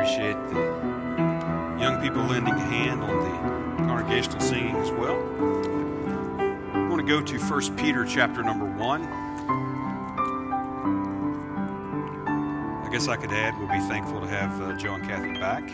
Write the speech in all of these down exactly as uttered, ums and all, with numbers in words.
appreciate the young people lending a hand on the congregational singing as well. I want to go to First Peter chapter number one. I guess I could add, we'll be thankful to have uh, Joe and Kathy back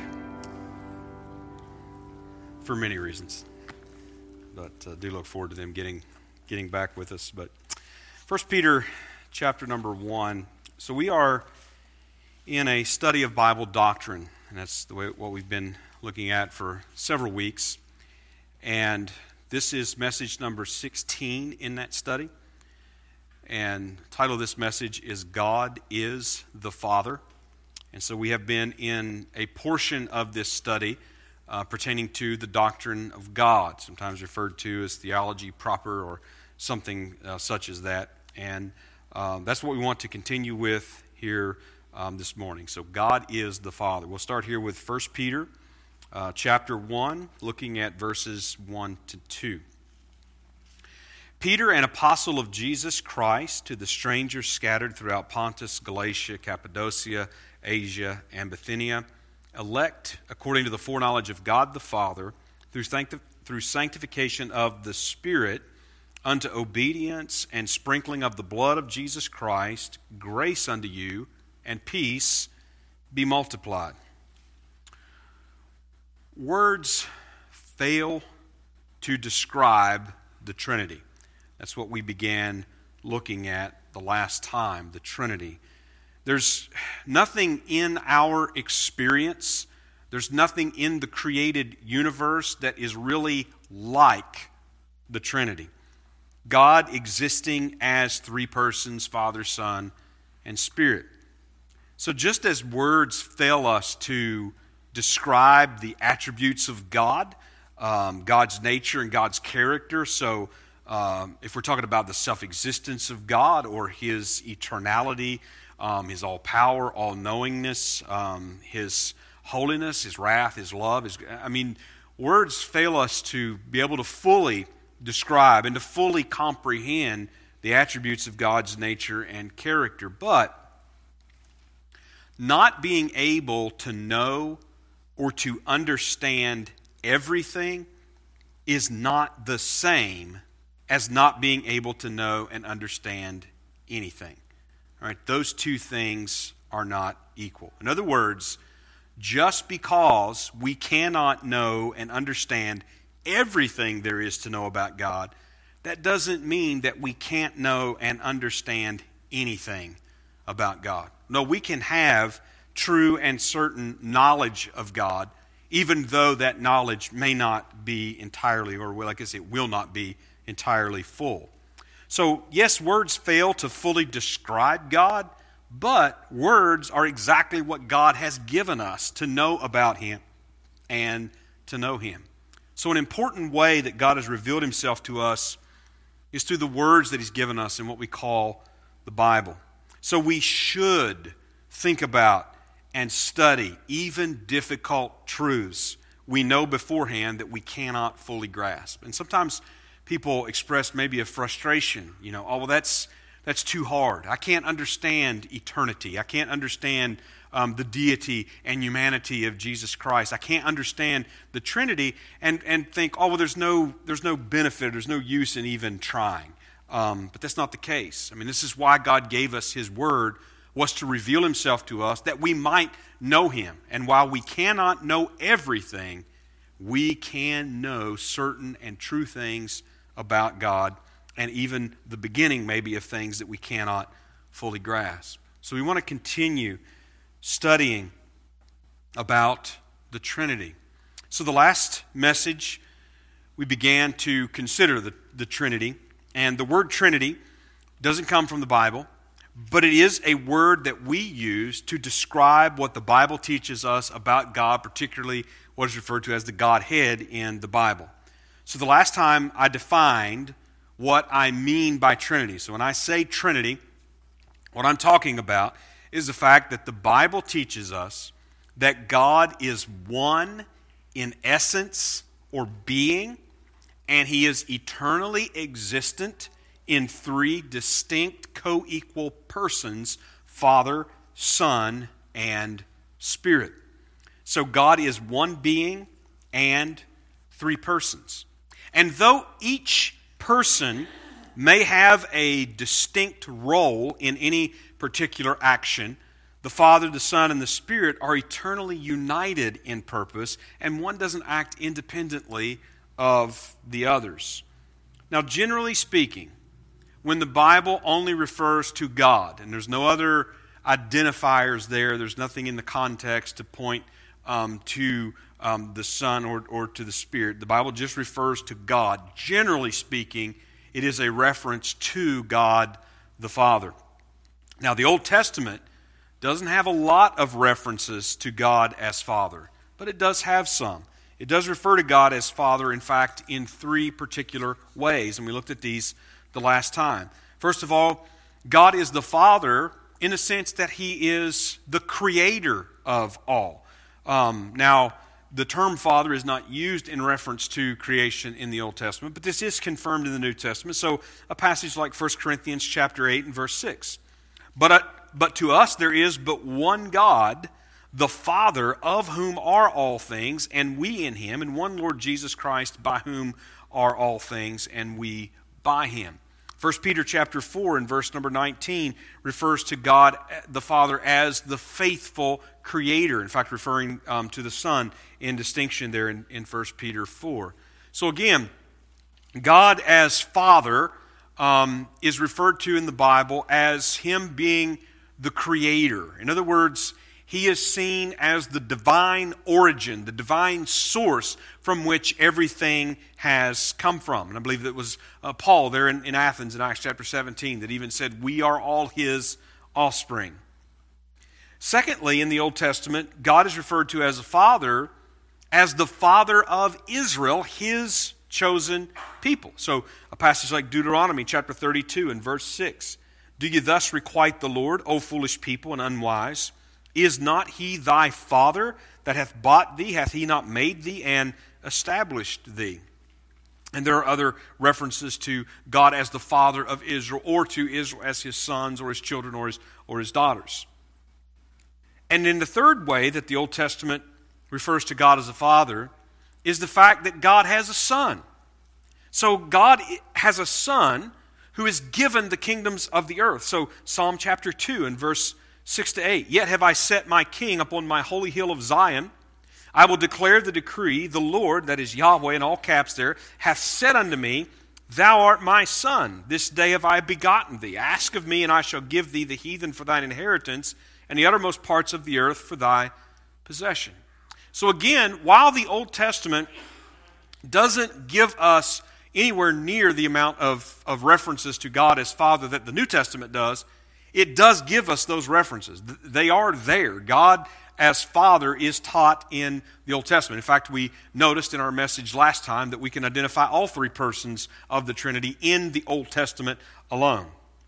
for many reasons. But uh, do look forward to them getting getting back with us. But First Peter chapter number one. So we are in a study of Bible doctrine, and that's the way what we've been looking at for several weeks. And this is message number sixteen in that study. And the title of this message is God is the Father. And so we have been in a portion of this study uh, pertaining to the doctrine of God, sometimes referred to as theology proper or something uh, such as that. And um, that's what we want to continue with here um, this morning. So God is the Father. We'll start here with First Peter uh, chapter one, looking at verses one to two. Peter, an apostle of Jesus Christ, to the strangers scattered throughout Pontus, Galatia, Cappadocia, Asia, and Bithynia, elect according to the foreknowledge of God the Father, through, sancti- through sanctification of the Spirit, unto obedience and sprinkling of the blood of Jesus Christ, grace unto you, and peace be multiplied. Words fail to describe the Trinity. That's what we began looking at the last time, the Trinity. There's nothing in our experience, there's nothing in the created universe that is really like the Trinity. God existing as three persons, Father, Son, and Spirit. So just as words fail us to describe the attributes of God, um, God's nature and God's character, so Um, if we're talking about the self-existence of God or His eternality, um, His all-power, all-knowingness, um, His holiness, His wrath, His love, His, I mean, words fail us to be able to fully describe and to fully comprehend the attributes of God's nature and character. But not being able to know or to understand everything is not the same as not being able to know and understand anything. All right, those two things are not equal. In other words, just because we cannot know and understand everything there is to know about God, that doesn't mean that we can't know and understand anything about God. No, we can have true and certain knowledge of God, even though that knowledge may not be entirely, or like I said, will not be entirely full. So, yes, words fail to fully describe God, but words are exactly what God has given us to know about Him and to know Him. So an important way that God has revealed Himself to us is through the words that He's given us in what we call the Bible. So we should think about and study even difficult truths we know beforehand that we cannot fully grasp. And sometimes people express maybe a frustration, you know, oh, well, that's that's too hard. I can't understand eternity. I can't understand um, the deity and humanity of Jesus Christ. I can't understand the Trinity, and, and think, oh, well, there's no there's no benefit, there's no use in even trying. Um, but that's not the case. I mean, this is why God gave us His Word, was to reveal Himself to us, that we might know Him. And while we cannot know everything, we can know certain and true things about God, and even the beginning maybe of things that we cannot fully grasp. So we want to continue studying about the Trinity. So the last message, we began to consider the, the Trinity, and the word Trinity doesn't come from the Bible, but it is a word that we use to describe what the Bible teaches us about God, particularly what is referred to as the Godhead in the Bible. So the last time I defined what I mean by Trinity. So when I say Trinity, what I'm talking about is the fact that the Bible teaches us that God is one in essence or being, and He is eternally existent in three distinct co-equal persons, Father, Son, and Spirit. So God is one being and three persons. And though each person may have a distinct role in any particular action, the Father, the Son, and the Spirit are eternally united in purpose, and one doesn't act independently of the others. Now, generally speaking, when the Bible only refers to God, and there's no other identifiers there, there's nothing in the context to point um, to um, the Son or, or to the Spirit, the Bible just refers to God. Generally speaking, it is a reference to God the Father. Now, the Old Testament doesn't have a lot of references to God as Father, but it does have some. It does refer to God as Father, in fact, in three particular ways, and we looked at these the last time. First of all, God is the Father in the sense that He is the creator of all. Um, now, the term Father is not used in reference to creation in the Old Testament, but this is confirmed in the New Testament. So a passage like First Corinthians chapter eight and verse six. But, uh, but to us there is but one God, the Father, of whom are all things, and we in Him, and one Lord Jesus Christ, by whom are all things, and we by Him. First Peter chapter four and verse number nineteen refers to God the Father as the faithful creator. In fact, referring um, to the Son in distinction there in, in First Peter four. So again, God as Father um, is referred to in the Bible as Him being the creator. In other words, He is seen as the divine origin, the divine source from which everything has come from. And I believe that it was uh, Paul there in, in Athens in Acts chapter seventeen that even said, we are all His offspring. Secondly, in the Old Testament, God is referred to as a Father, as the Father of Israel, His chosen people. So a passage like Deuteronomy chapter thirty-two and verse six. Do you thus requite the Lord, O foolish people and unwise? Is not He thy Father that hath bought thee? Hath He not made thee and established thee? And there are other references to God as the Father of Israel, or to Israel as His sons or His children or His, or his daughters. And in the third way that the Old Testament refers to God as a Father is the fact that God has a Son. So God has a Son who is given the kingdoms of the earth. So Psalm chapter two and verse six to eight. Yet have I set my king upon my holy hill of Zion. I will declare the decree. The Lord, that is Yahweh in all caps there, hath said unto me, Thou art my son. This day have I begotten thee. Ask of me, and I shall give thee the heathen for thine inheritance, and the uttermost parts of the earth for thy possession. So again, while the Old Testament doesn't give us anywhere near the amount of, of references to God as Father that the New Testament does, it does give us those references. They are there. God as Father is taught in the Old Testament. In fact, we noticed in our message last time that we can identify all three persons of the Trinity in the Old Testament alone.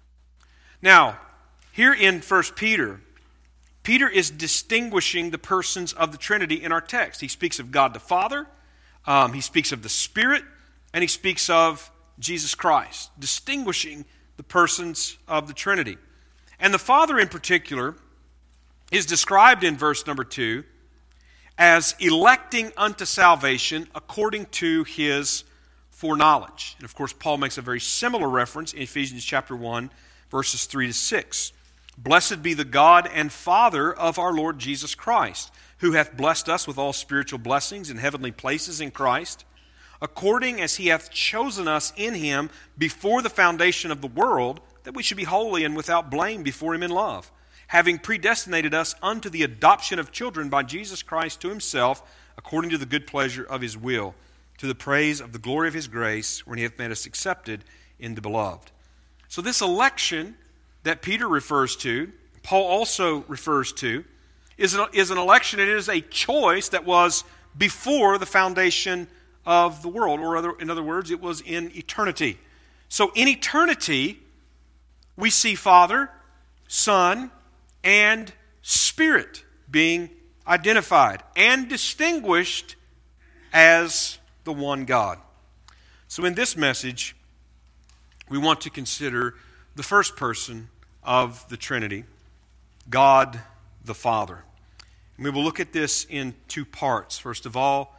Now, here in First Peter, Peter is distinguishing the persons of the Trinity in our text. He speaks of God the Father, um, he speaks of the Spirit, and he speaks of Jesus Christ, distinguishing the persons of the Trinity. And the Father in particular is described in verse number two as electing unto salvation according to His foreknowledge. And of course, Paul makes a very similar reference in Ephesians chapter one, verses three to six. Blessed be the God and Father of our Lord Jesus Christ, who hath blessed us with all spiritual blessings in heavenly places in Christ, according as He hath chosen us in Him before the foundation of the world, that we should be holy and without blame before Him in love, having predestinated us unto the adoption of children by Jesus Christ to Himself, according to the good pleasure of His will, to the praise of the glory of His grace, when He hath made us accepted in the Beloved. So this election that Peter refers to, Paul also refers to, is an, is an election. It is a choice that was before the foundation of the world, or other, in other words, it was in eternity. So in eternity, we see Father, Son, and Spirit being identified and distinguished as the one God. So in this message, we want to consider the first person of the Trinity, God the Father. And we will look at this in two parts. First of all,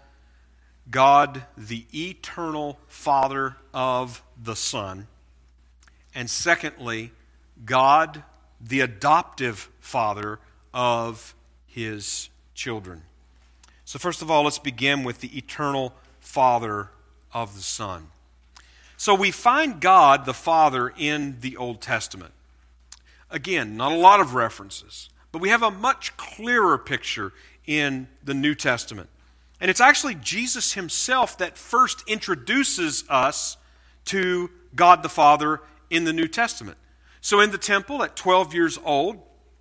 God, the eternal Father of the Son. And secondly, God, the adoptive Father of His children. So first of all, let's begin with the eternal Father of the Son. So we find God the Father in the Old Testament. Again, not a lot of references, but we have a much clearer picture in the New Testament. And it's actually Jesus Himself that first introduces us to God the Father in the New Testament. So in the temple at twelve years old,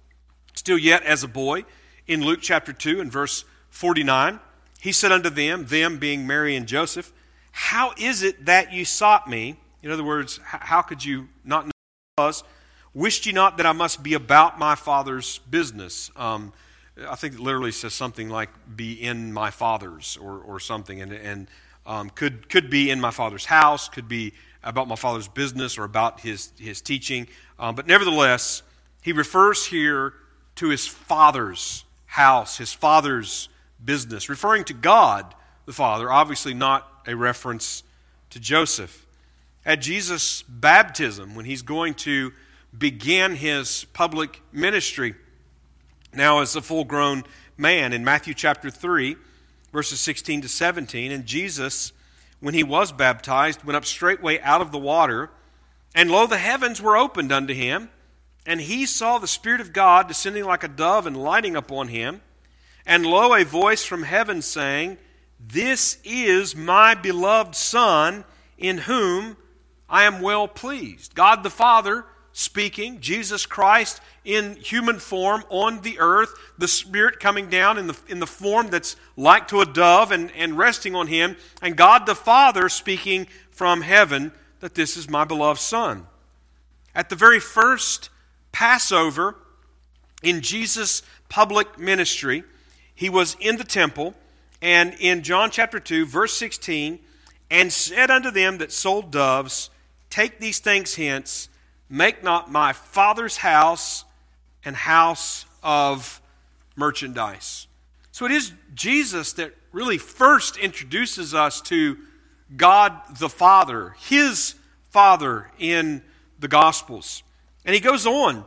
still yet as a boy, in Luke chapter two and verse forty-nine, He said unto them, them being Mary and Joseph, how is it that you sought me? In other words, how could you not know who I was? Wished ye not that I must be about my Father's business? Um, I think it literally says something like be in my Father's or, or something. And, and um, could, could be in my Father's house, could be about my Father's business or about his, his teaching. Um, but nevertheless, he refers here to his Father's house, his Father's business, referring to God the Father, obviously not a reference to Joseph. At Jesus' baptism, when he's going to begin his public ministry, now as a full-grown man, in Matthew chapter three, verses sixteen to seventeen, and Jesus, when he was baptized, went up straightway out of the water, and lo, the heavens were opened unto him, and he saw the Spirit of God descending like a dove and lighting upon him, and lo, a voice from heaven saying, This is my beloved Son, in whom I am well pleased. God the Father speaking, Jesus Christ in human form on the earth, the Spirit coming down in the, in the form that's like to a dove and, and resting on him, and God the Father speaking from heaven that this is my beloved Son. At the very first Passover in Jesus' public ministry, he was in the temple, and in John chapter two, verse sixteen, and said unto them that sold doves, Take these things hence, make not my Father's house an house of merchandise. So it is Jesus that really first introduces us to God the Father, His Father in the Gospels. And he goes on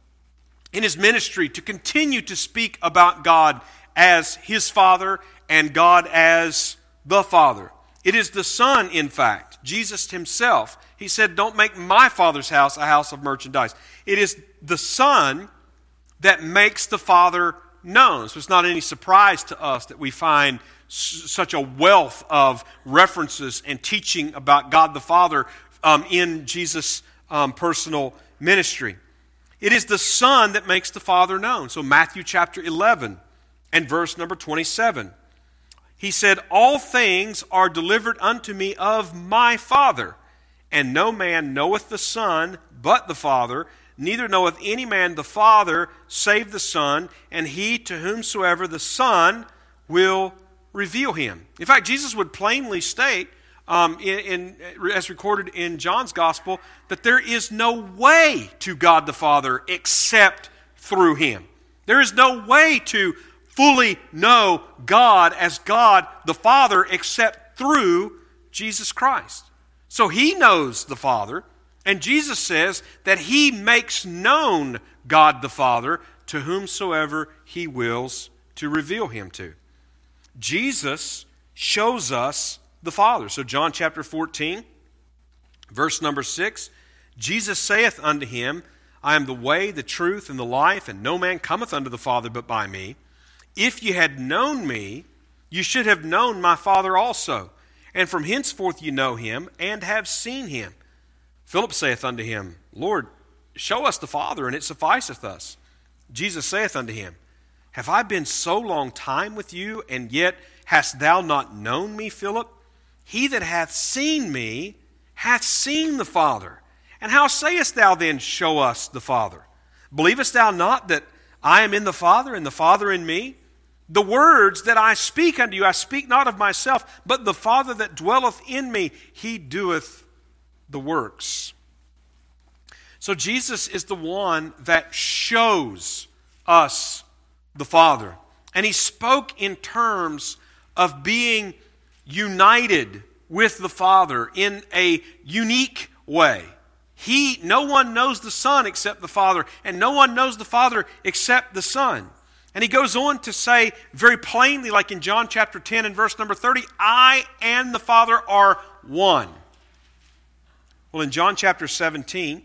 in his ministry to continue to speak about God as His Father and God as the Father. It is the Son, in fact, Jesus Himself. He said, don't make my Father's house a house of merchandise. It is the Son that makes the Father known. So it's not any surprise to us that we find s- such a wealth of references and teaching about God the Father um, in Jesus' um, personal ministry. It is the Son that makes the Father known. So Matthew chapter eleven and verse number twenty-seven. He said, All things are delivered unto me of my Father, and no man knoweth the Son but the Father, neither knoweth any man the Father save the Son, and he to whomsoever the Son will reveal him. In fact, Jesus would plainly state, um, in, in, as recorded in John's Gospel, that there is no way to God the Father except through Him. There is no way to fully know God as God the Father except through Jesus Christ. So He knows the Father, and Jesus says that He makes known God the Father to whomsoever He wills to reveal Him to. Jesus shows us the Father. So John chapter fourteen, verse number six, Jesus saith unto him, I am the way, the truth, and the life, and no man cometh unto the Father but by me. If ye had known me, you should have known my Father also. And from henceforth you know him, and have seen him. Philip saith unto him, Lord, show us the Father, and it sufficeth us. Jesus saith unto him, Have I been so long time with you, and yet hast thou not known me, Philip? He that hath seen me hath seen the Father. And how sayest thou then, Show us the Father? Believest thou not that I am in the Father, and the Father in me? The words that I speak unto you, I speak not of myself, but the Father that dwelleth in me, He doeth the works. So Jesus is the one that shows us the Father. And he spoke in terms of being united with the Father in a unique way. He, no one knows the Son except the Father, and no one knows the Father except the Son. And he goes on to say very plainly, like in John chapter ten and verse number thirty, I and the Father are one. Well, in John chapter seventeen,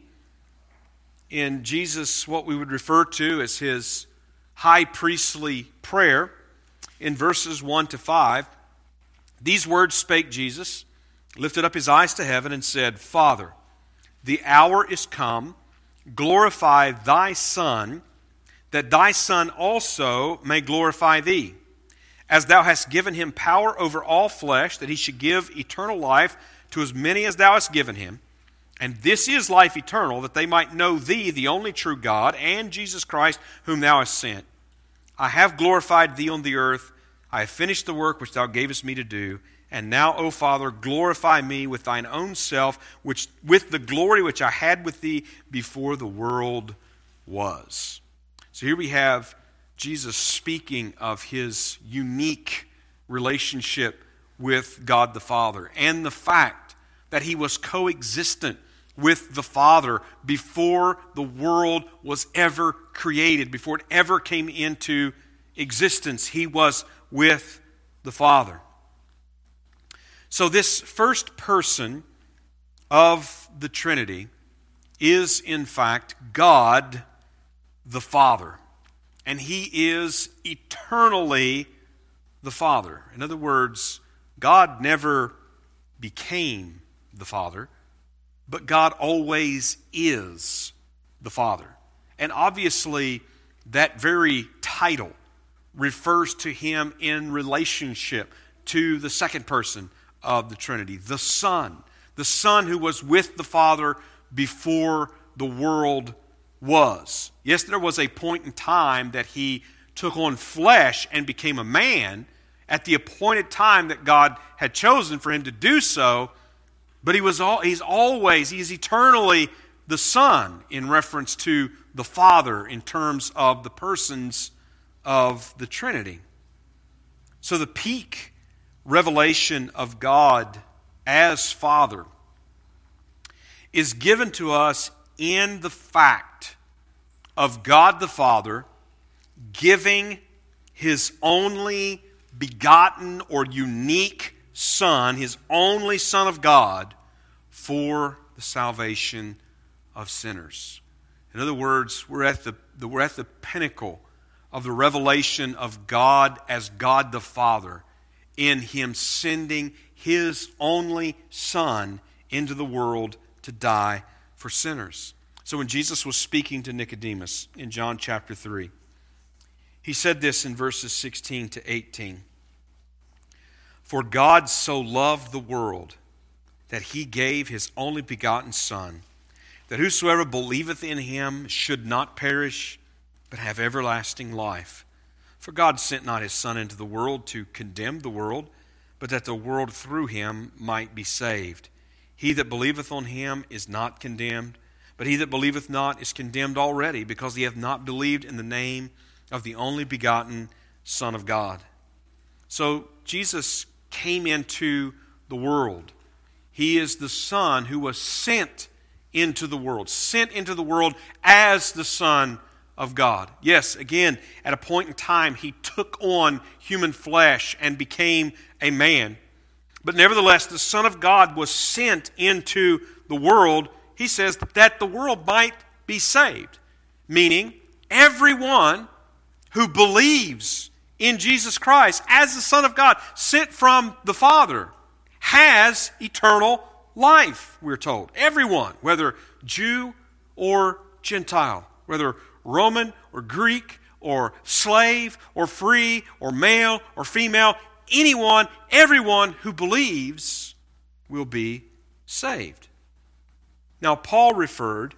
in Jesus, what we would refer to as his high priestly prayer, in verses one to five, these words spake Jesus, lifted up his eyes to heaven, and said, Father, the hour is come, glorify thy Son, that thy Son also may glorify thee, as thou hast given him power over all flesh, that he should give eternal life to as many as thou hast given him. And this is life eternal, that they might know thee, the only true God, and Jesus Christ, whom thou hast sent. I have glorified thee on the earth. I have finished the work which thou gavest me to do. And now, O Father, glorify me with thine own self, which with the glory which I had with thee before the world was. So here we have Jesus speaking of his unique relationship with God the Father, and the fact that he was coexistent with the Father before the world was ever created, before it ever came into existence. He was with the Father. So this first person of the Trinity is, in fact, God the Father. And he is eternally the Father. In other words, God never became the Father, but God always is the Father. And obviously, that very title refers to him in relationship to the second person of the Trinity, the Son. The Son who was with the Father before the world was. Yes, there was a point in time that he took on flesh and became a man at the appointed time that God had chosen for him to do so, but he was all, he's always, he is eternally the Son in reference to the Father in terms of the persons of the Trinity. So the peak revelation of God as Father is given to us in the fact of God the Father giving his only begotten or unique Son, his only Son of God, for the salvation of sinners. In other words, we're at the, the we're at the pinnacle of the revelation of God as God the Father in him sending his only Son into the world to die for sinners. So when Jesus was speaking to Nicodemus in John chapter three, he said this in verses sixteen to eighteen. For God so loved the world that he gave his only begotten Son, that whosoever believeth in him should not perish, but have everlasting life. For God sent not his Son into the world to condemn the world, but that the world through him might be saved. He that believeth on him is not condemned, but he that believeth not is condemned already, because he hath not believed in the name of the only begotten Son of God. So Jesus came into the world. He is the Son who was sent into the world, sent into the world as the Son of God. Yes, again, at a point in time, he took on human flesh and became a man. But nevertheless, the Son of God was sent into the world, he says, that the world might be saved. Meaning, everyone who believes in Jesus Christ as the Son of God, sent from the Father, has eternal life, we're told. Everyone, whether Jew or Gentile, whether Roman or Greek or slave or free or male or female, anyone, everyone who believes will be saved. Now, Paul referred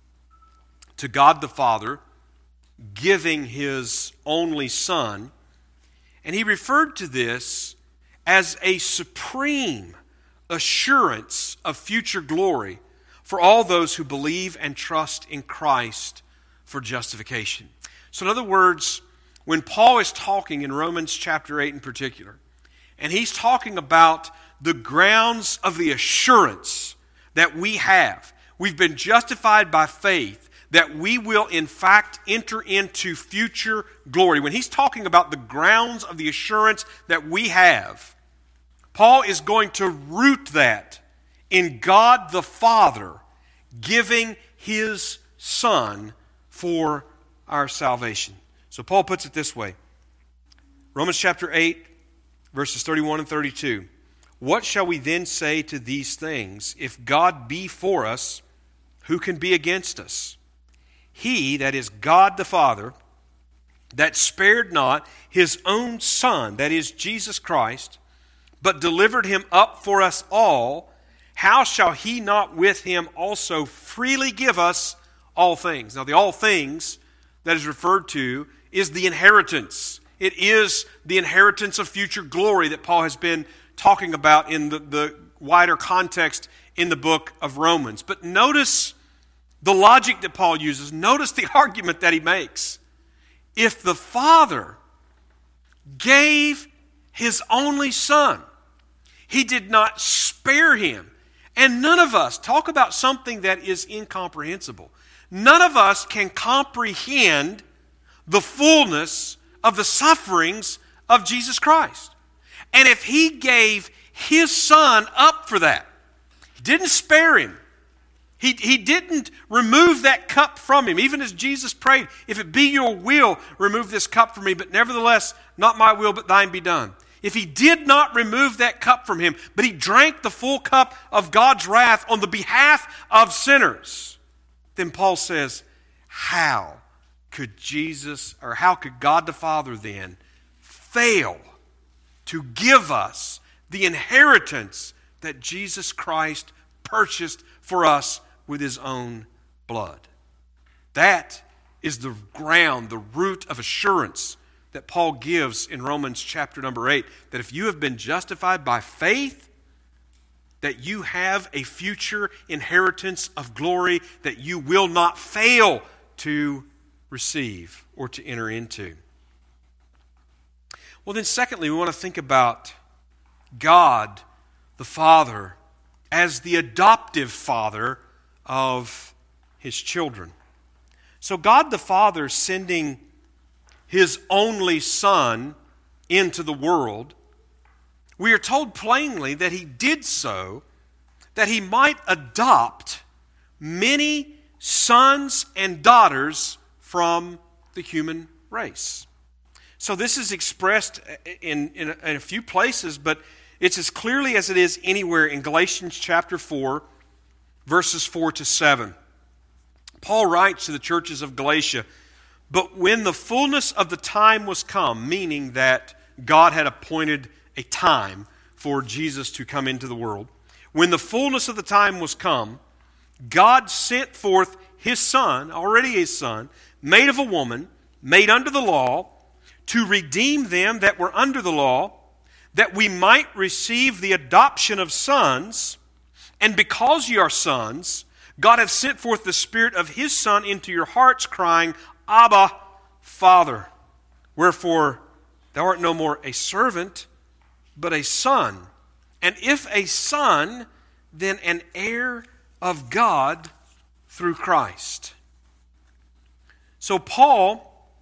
to God the Father giving his only Son, and he referred to this as a supreme assurance of future glory for all those who believe and trust in Christ for justification. So in other words, when Paul is talking in Romans chapter eight in particular, and he's talking about the grounds of the assurance that we have. We've been justified by faith, that we will in fact enter into future glory. When he's talking about the grounds of the assurance that we have, Paul is going to root that in God the Father giving His Son for our salvation. So Paul puts it this way. Romans chapter eight, verses thirty-one and thirty-two. What shall we then say to these things? If God be for us, who can be against us? He, that is God the Father, that spared not His own Son, that is Jesus Christ, but delivered Him up for us all, how shall He not with Him also freely give us all things? Now the all things that is referred to is the inheritance. It is the inheritance of future glory that Paul has been talking about in the, the wider context in the book of Romans. But notice the logic that Paul uses. Notice the argument that he makes. If the Father gave His only Son, He did not spare Him. And none of us, talk about something that is incomprehensible, none of us can comprehend the fullness of the sufferings of Jesus Christ. And if He gave His Son up for that, He didn't spare Him. He, he didn't remove that cup from Him. Even as Jesus prayed, if it be your will, remove this cup from me. But nevertheless, not my will, but thine be done. If He did not remove that cup from Him, but He drank the full cup of God's wrath on the behalf of sinners, then Paul says, how could Jesus, or how could God the Father then fail to give us the inheritance that Jesus Christ purchased for us with His own blood? That is the ground, the root of assurance that Paul gives in Romans chapter number eight, that if you have been justified by faith, that you have a future inheritance of glory that you will not fail to receive or to enter into. Well, then secondly, we want to think about God the Father as the adoptive Father of His children. So God the Father sending His only Son into the world, we are told plainly that He did so that He might adopt many sons and daughters from the human race. So this is expressed in, in, in a few places, but it's as clearly as it is anywhere in Galatians chapter four, verses four to seven. Paul writes to the churches of Galatia, but when the fullness of the time was come, meaning that God had appointed a time for Jesus to come into the world, when the fullness of the time was come, God sent forth His Son, already His Son, made of a woman, made under the law, to redeem them that were under the law, that we might receive the adoption of sons. And because ye are sons, God hath sent forth the Spirit of His Son into your hearts, crying, Abba, Father. Wherefore, thou art no more a servant, but a son. And if a son, then an heir of God through Christ. So Paul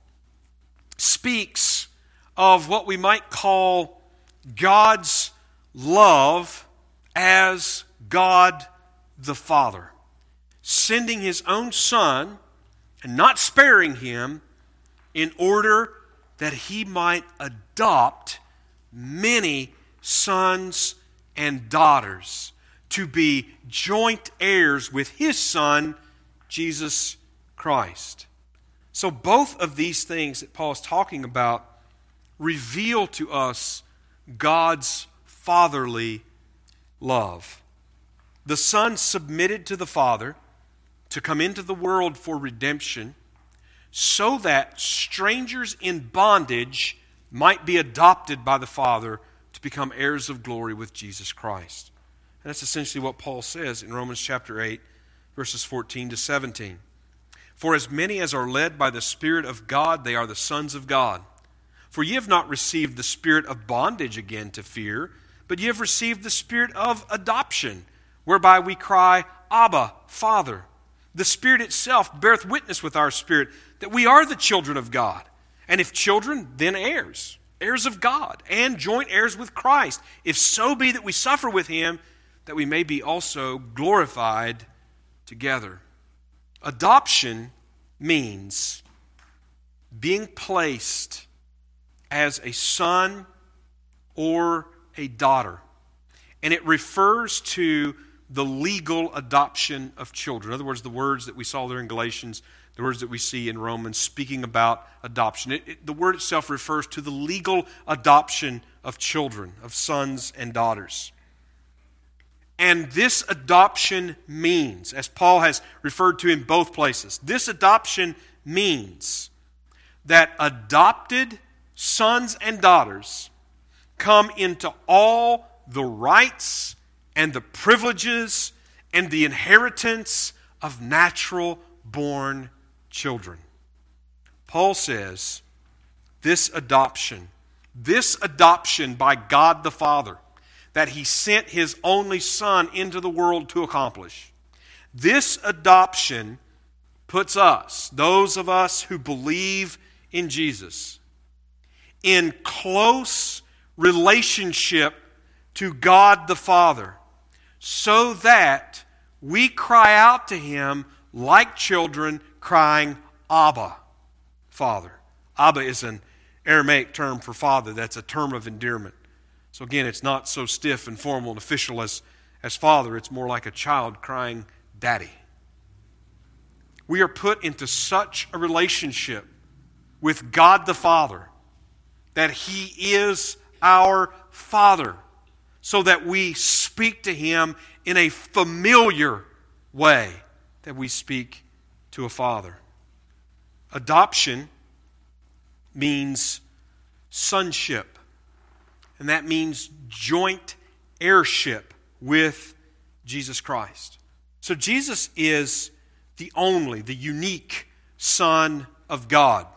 speaks of what we might call God's love as God the Father, sending His own Son and not sparing Him in order that He might adopt many sons and daughters to be joint heirs with His Son, Jesus Christ. So both of these things that Paul is talking about reveal to us God's fatherly love. The Son submitted to the Father to come into the world for redemption so that strangers in bondage might be adopted by the Father to become heirs of glory with Jesus Christ. And that's essentially what Paul says in Romans chapter eight, verses fourteen to seventeen. For as many as are led by the Spirit of God, they are the sons of God. For ye have not received the spirit of bondage again to fear, but ye have received the spirit of adoption, whereby we cry, Abba, Father. The Spirit itself beareth witness with our spirit that we are the children of God. And if children, then heirs, heirs of God, and joint heirs with Christ, if so be that we suffer with him, that we may be also glorified together. Adoption means being placed as a son or a daughter. And it refers to the legal adoption of children. In other words, the words that we saw there in Galatians, the words that we see in Romans speaking about adoption. It, it, the word itself refers to the legal adoption of children, of sons and daughters. And this adoption means, as Paul has referred to in both places, this adoption means that adopted sons and daughters come into all the rights and the privileges and the inheritance of natural-born children. Paul says, this adoption, this adoption by God the Father, that he sent his only Son into the world to accomplish, this adoption puts us, those of us who believe in Jesus, in close relationship to God the Father, so that we cry out to him like children crying, Abba, Father. Abba is an Aramaic term for father. That's a term of endearment. So again, it's not so stiff and formal and official as, as father. It's more like a child crying, Daddy. We are put into such a relationship with God the Father that he is our Father, so that we speak to him in a familiar way that we speak to a father. Adoption means sonship, and that means joint heirship with Jesus Christ. So Jesus is the only, the unique Son of God.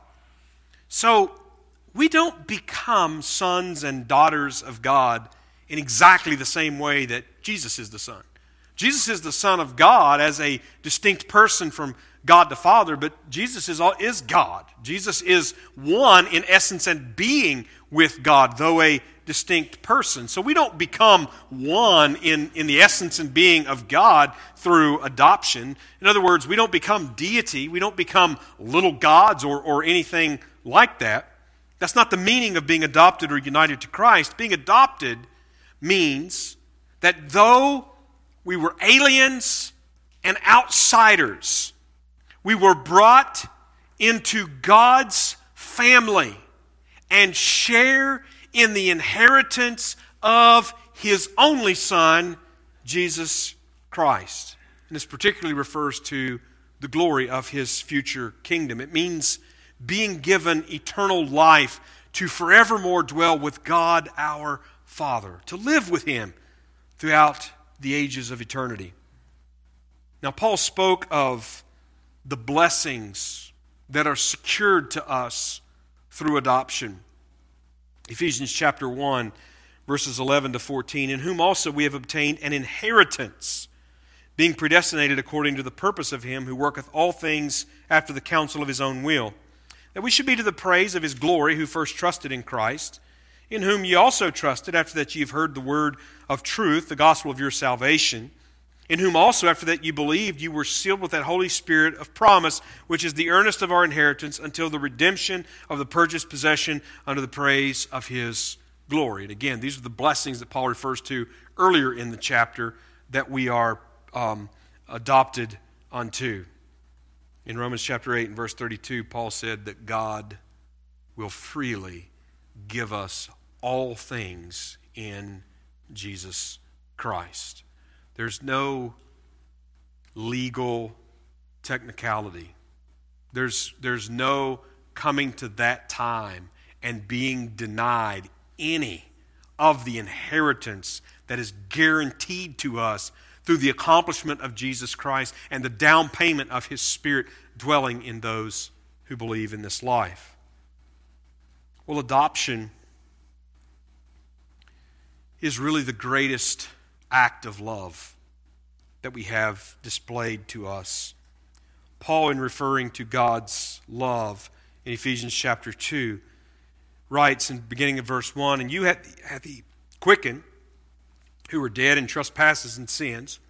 So we don't become sons and daughters of God in exactly the same way that Jesus is the Son. Jesus is the Son of God as a distinct person from God the Father, but Jesus is, is God. Jesus is one in essence and being with God, though a distinct person. So we don't become one in, in the essence and being of God through adoption. In other words, we don't become deity. We don't become little gods or, or anything like that. That's not the meaning of being adopted or united to Christ. Being adopted means that though we were aliens and outsiders, we were brought into God's family and share in the inheritance of his only Son, Jesus Christ. And this particularly refers to the glory of his future kingdom. It means being given eternal life to forevermore dwell with God our Father, to live with him throughout the ages of eternity. Now, Paul spoke of the blessings that are secured to us through adoption. Ephesians chapter one, verses eleven to fourteen, in whom also we have obtained an inheritance, being predestinated according to the purpose of him who worketh all things after the counsel of his own will, that we should be to the praise of his glory, who first trusted in Christ, in whom ye also trusted, after that ye have heard the word of truth, the gospel of your salvation, in whom also, after that ye believed, you were sealed with that Holy Spirit of promise, which is the earnest of our inheritance, until the redemption of the purchased possession unto the praise of his glory. And again, these are the blessings that Paul refers to earlier in the chapter that we are um, adopted unto. In Romans chapter eight and verse thirty-two, Paul said that God will freely give us all things in Jesus Christ. There's no legal technicality. There's, there's no coming to that time and being denied any of the inheritance that is guaranteed to us through the accomplishment of Jesus Christ and the down payment of his Spirit dwelling in those who believe in this life. Well, adoption is really the greatest act of love that we have displayed to us. Paul, in referring to God's love in Ephesians chapter two, writes in the beginning of verse one, "And you hath, hath he quickened, who were dead in trespasses and sins,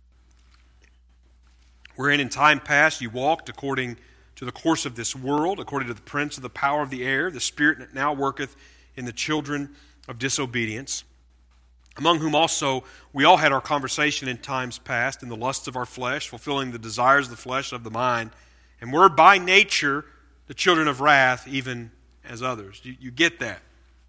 wherein in time past you walked according to the course of this world, according to the prince of the power of the air, the spirit that now worketh in the children of disobedience, among whom also we all had our conversation in times past, in the lusts of our flesh, fulfilling the desires of the flesh and of the mind, and were by nature the children of wrath, even as others." You, you get that?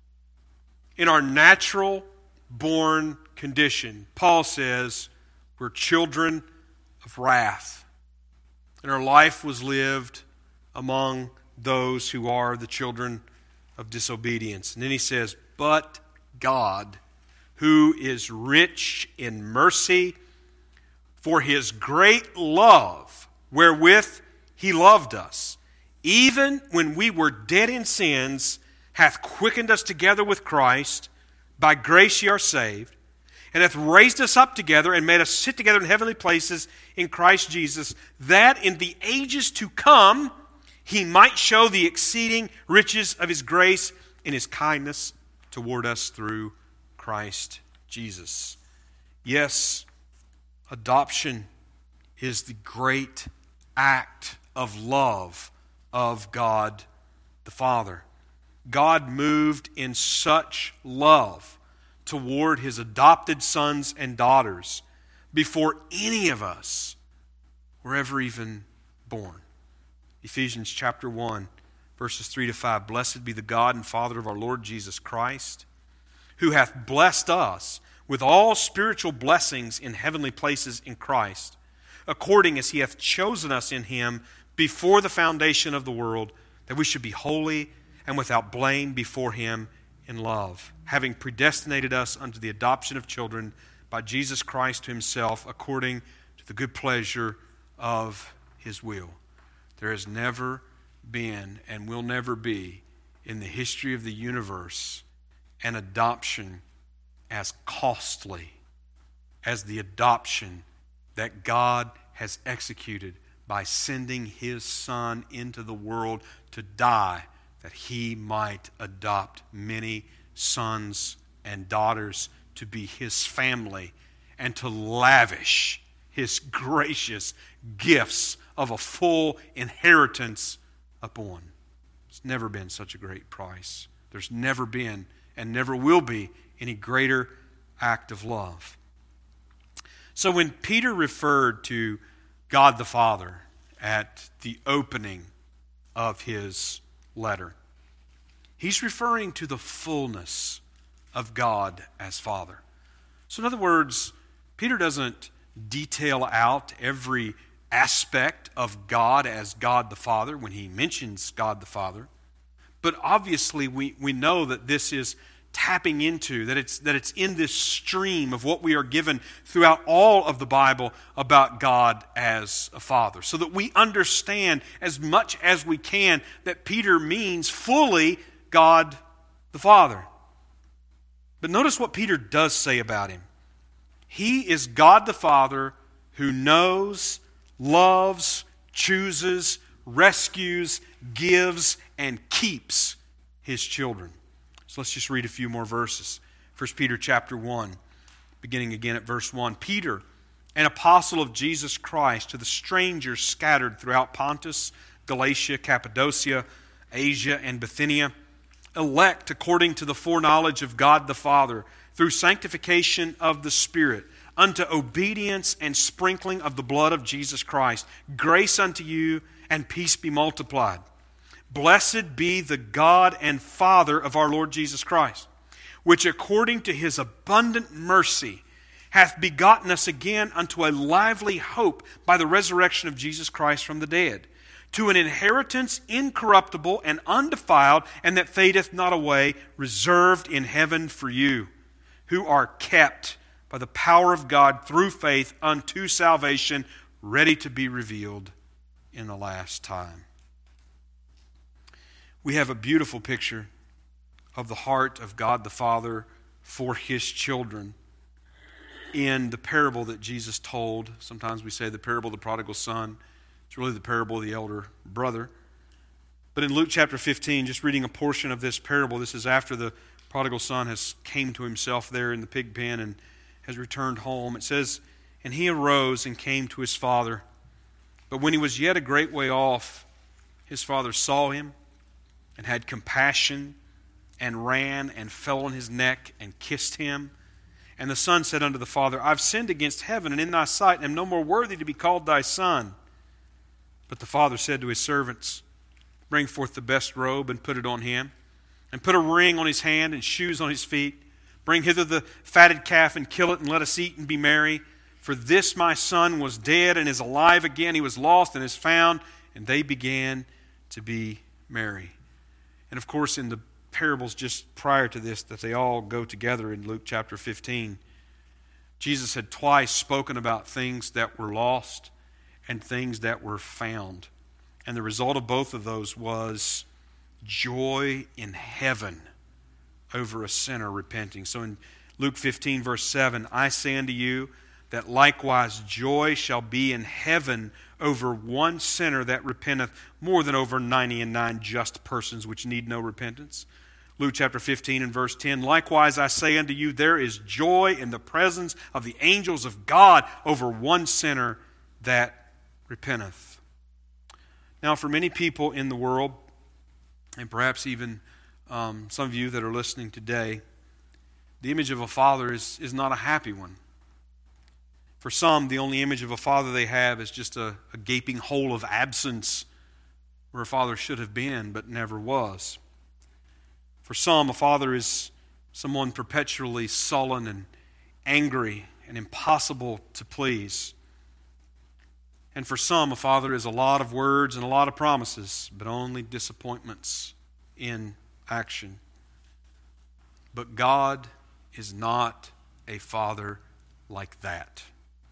In our natural born condition, Paul says we're children of wrath. And our life was lived among those who are the children of disobedience. And then he says, "But God, who is rich in mercy, for his great love wherewith he loved us, even when we were dead in sins, hath quickened us together with Christ. By grace ye are saved, and hath raised us up together and made us sit together in heavenly places in Christ Jesus, that in the ages to come he might show the exceeding riches of his grace in his kindness toward us through Christ Jesus." Yes, adoption is the great act of love of God the Father. God moved in such love toward his adopted sons and daughters before any of us were ever even born. Ephesians chapter one, verses three to five. "Blessed be the God and Father of our Lord Jesus Christ, who hath blessed us with all spiritual blessings in heavenly places in Christ, according as he hath chosen us in him before the foundation of the world, that we should be holy and without blame before him in love, having predestinated us unto the adoption of children by Jesus Christ to himself, according to the good pleasure of his will." There has never been and will never be in the history of the universe an adoption as costly as the adoption that God has executed by sending his Son into the world to die that he might adopt many sons and daughters to be his family and to lavish his gracious gifts of a full inheritance upon. It's never been such a great price. There's never been and never will be any greater act of love. So when Peter referred to God the Father at the opening of his letter, he's referring to the fullness of God as Father. So in other words, Peter doesn't detail out every aspect of God as God the Father when he mentions God the Father. But obviously we, we know that this is tapping into, that it's, that it's in this stream of what we are given throughout all of the Bible about God as a Father. So that we understand as much as we can that Peter means fully God the Father. But notice what Peter does say about him. He is God the Father who knows, loves, chooses, rescues, gives, and keeps his children. So let's just read a few more verses. First Peter chapter one, beginning again at verse one. "Peter, an apostle of Jesus Christ, to the strangers scattered throughout Pontus, Galatia, Cappadocia, Asia, and Bithynia, elect according to the foreknowledge of God the Father, through sanctification of the Spirit, unto obedience and sprinkling of the blood of Jesus Christ. Grace unto you, and peace be multiplied. Blessed be the God and Father of our Lord Jesus Christ, which according to his abundant mercy hath begotten us again unto a lively hope by the resurrection of Jesus Christ from the dead, to an inheritance incorruptible and undefiled, and that fadeth not away, reserved in heaven for you, who are kept by the power of God through faith unto salvation, ready to be revealed in the last time." We have a beautiful picture of the heart of God the Father for his children in the parable that Jesus told. Sometimes we say the parable of the prodigal son. It's really the parable of the elder brother. But in Luke chapter fifteen, just reading a portion of this parable, this is after the prodigal son has came to himself there in the pig pen and has returned home. It says, "And he arose and came to his father. But when he was yet a great way off, his father saw him and had compassion and ran and fell on his neck and kissed him. And the son said unto the father, I've sinned against heaven and in thy sight, and am no more worthy to be called thy son. But the father said to his servants, Bring forth the best robe and put it on him, and put a ring on his hand and shoes on his feet. Bring hither the fatted calf and kill it, and let us eat and be merry. For this my son was dead and is alive again. He was lost and is found. And they began to be merry." And of course, in the parables just prior to this, that they all go together in Luke chapter fifteen, Jesus had twice spoken about things that were lost and things that were found. And the result of both of those was joy in heaven over a sinner repenting. So in Luke fifteen, verse seven, "I say unto you that likewise joy shall be in heaven over one sinner that repenteth, more than over ninety and nine just persons which need no repentance." Luke chapter fifteen and verse ten, "Likewise I say unto you, there is joy in the presence of the angels of God over one sinner that repenteth." Now, for many people in the world, and perhaps even um, some of you that are listening today, the image of a father is, is not a happy one. For some, the only image of a father they have is just a, a gaping hole of absence where a father should have been but never was. For some, a father is someone perpetually sullen and angry and impossible to please. And for some, a father is a lot of words and a lot of promises, but only disappointments in action. But God is not a father like that.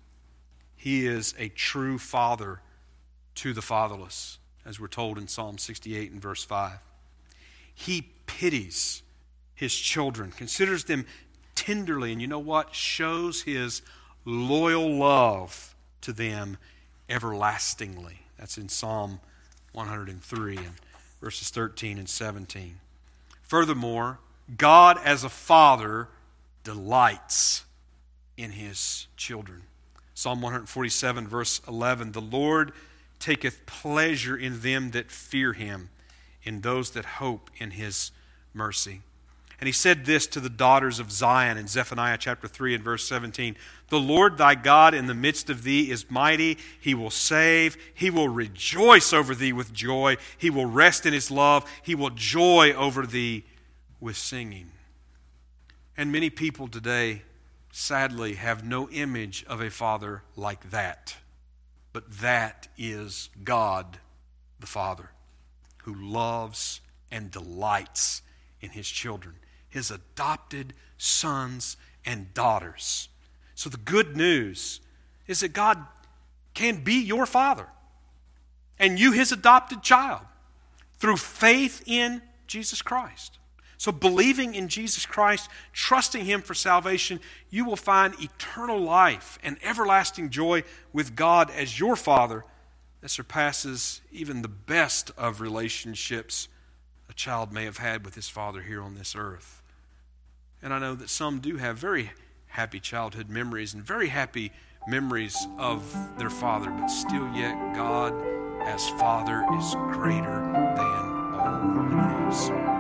He is a true father to the fatherless, as we're told in Psalm sixty-eight and verse five. He pities his children, considers them tenderly, and you know what? Shows his loyal love to them everlastingly. That's in Psalm one hundred three and verses thirteen and seventeen. Furthermore, God as a father delights in his children. Psalm one forty-seven verse eleven, "The Lord taketh pleasure in them that fear him, in those that hope in his mercy." And he said this to the daughters of Zion in Zephaniah chapter three and verse seventeen, "The Lord thy God in the midst of thee is mighty. He will save. He will rejoice over thee with joy. He will rest in his love. He will joy over thee with singing." And many people today, sadly, have no image of a father like that. But that is God the Father, who loves and delights in his children, his adopted sons and daughters. So the good news is that God can be your father and you his adopted child through faith in Jesus Christ. So believing in Jesus Christ, trusting him for salvation, you will find eternal life and everlasting joy with God as your father that surpasses even the best of relationships a child may have had with his father here on this earth. And I know that some do have very happy childhood memories and very happy memories of their father, but still yet God as Father is greater than all of these.